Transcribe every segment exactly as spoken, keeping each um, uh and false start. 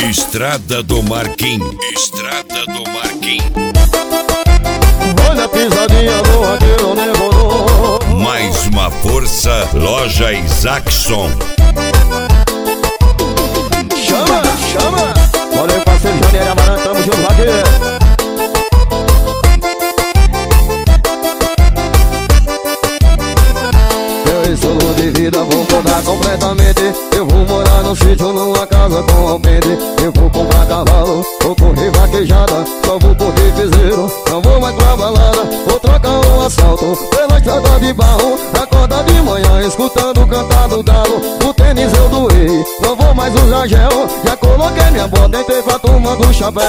Estrada do Marquinhos. Estrada do Marquinhos. Olha a pisadinha do vaqueiro demorou. Mais uma força, Loja Isaacson. Chama, chama. Olha o parceiro Janeiro Amarante, tamo junto, vaqueiro. Estilo de vida vou mudar completamente. Eu vou morar num sítio, numa casa com alpendre. Eu vou comprar cavalo, vou correr vaquejada. Só vou correr piseiro, não vou mais pra balada. Vou trocar um assalto pela estrada de barro. Acorda de manhã escutando cantar do galo. O tênis eu doei, não vou mais usar gel. Já coloquei minha bota, entrei pra turma do chapéu.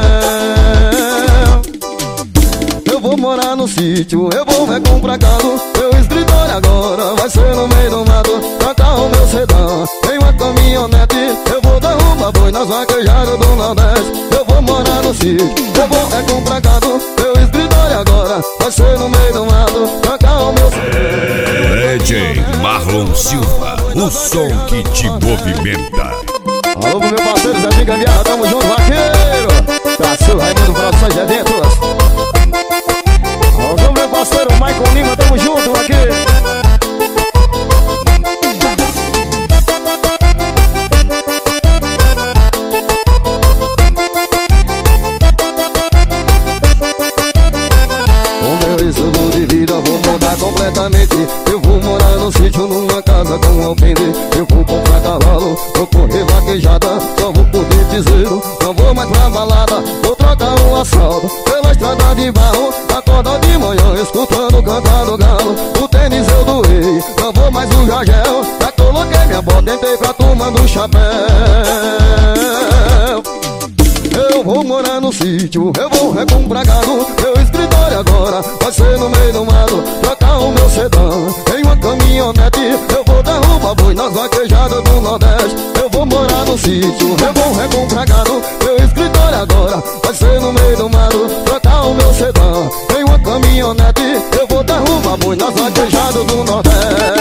Eu vou morar no sítio, eu vou recomprar gado. Meu escritório agora vai ser no meio do mato. Trocar o meu sedã em uma caminhonete. Eu vou derrubar boi nas vaquejadas do Nordeste. Eu vou morar no sítio, eu vou recomprar gado. Meu escritório agora vai ser no meio do mato. Trocar o meu sedã. D J Marlon Silva, o som que te movimenta. Alô pro meu parceiro Zezinho Gambiarra, tamo junto, vaqueiro. Brasil, Raimundo Produções Eventos. Alô meu parceiro Michael Lima, tamo junto aqui. O meu estilo de vida vou mudar completamente. Eu vou morar no sítio, numa casa com alpendre. Eu vou comprar cavalo, vou correr vaquejada. Só vou correr piseiro, não vou mais pra balada. Vou trocar um assalto pela estrada de barro. Acorda de manhã escutando cantar do galo. O tênis eu doei, não vou mais usar gel. Já coloquei minha bota, entrei pra turma do chapéu. Eu vou morar no sítio, eu vou recomprar gado. Meu escritório agora vai ser no meio do mato. Trocar o meu sedã em uma caminhonete. Eu vou derrubar boi nas vaquejadas do Nordeste. Eu vou morar no sítio, eu vou recomprar gado. Meu escritório agora vai ser no meio do mato. Trocar o meu sedã em uma caminhonete. Eu vou derrubar boi nas vaquejadas do Nordeste.